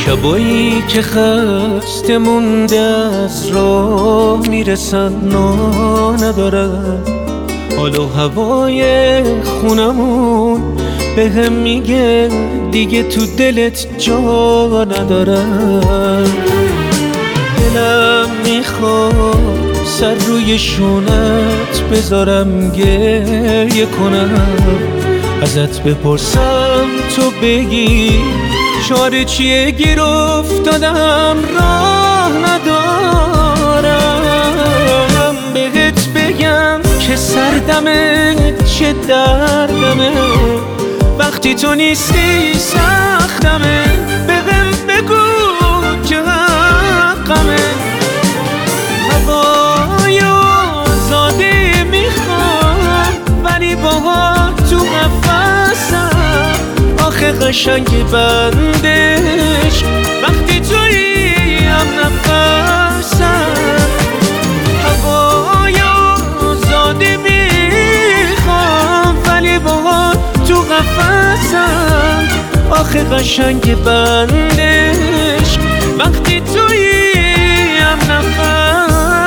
شبایی که خسته مونده از راه میرسن نا ندارن، حال و هوای خونمون به هم میگه دیگه تو دلت جا ندارن. دلم میخواد سر روی شونت بذارم گریه کنم، ازت بپرسم تو بگی چاره چیه، گیر افتادم راه ندارم. بهت بگم که سردمه چه دردمه، وقتی تو نیستی سختمه. بهم بگو که حقمه، هوای آزاده میخوام ولی باهات تو قفسم. آخه قشنگ بندش وقتی تویی هم نفسم. هوای آزاده میخوام ولی باهات تو قفسم. آخه قشنگ بندش وقتی تویی هم نفسم.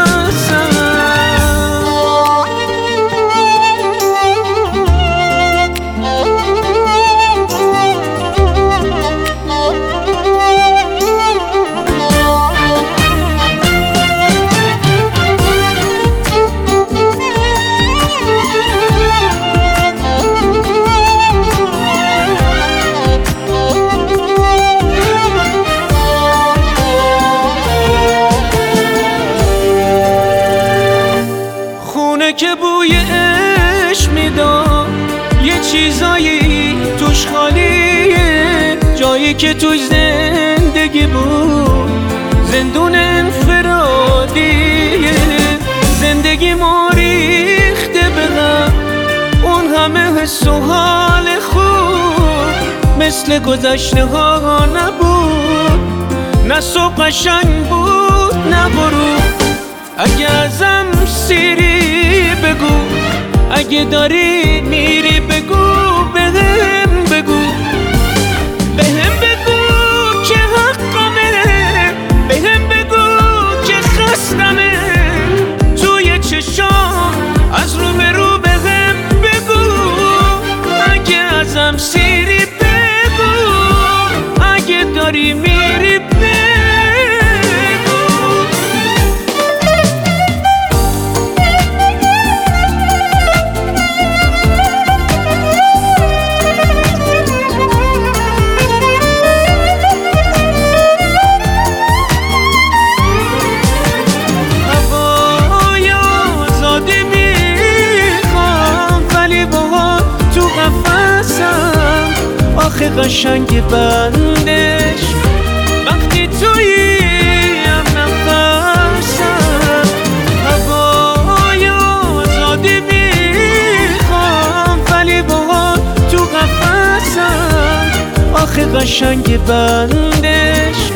که بوی عشق میداد یه چیزایی توش خالیه، جایی که توش زندگی بود زندون انفرادیه. زندگی ما ریخته به غم، اون همه حس و حال خوب مثل گذشته ها نبود. نه صبح قشنگ بود نه غروب. اگه ازم سیری بگو، اگه داری میری بگو، بهم بگو. بهم بگو که حقمه، بهم بگو که خستمه. توی چشام از رو به رو بهم بگو. اگه ازم سیری بگو، اگه داری میری بگو. آخه قشنگ بندش وقتی تویی هم نفسم. هوای آزادی میخوام ولی باهات تو قفسم. آخه قشنگ بندش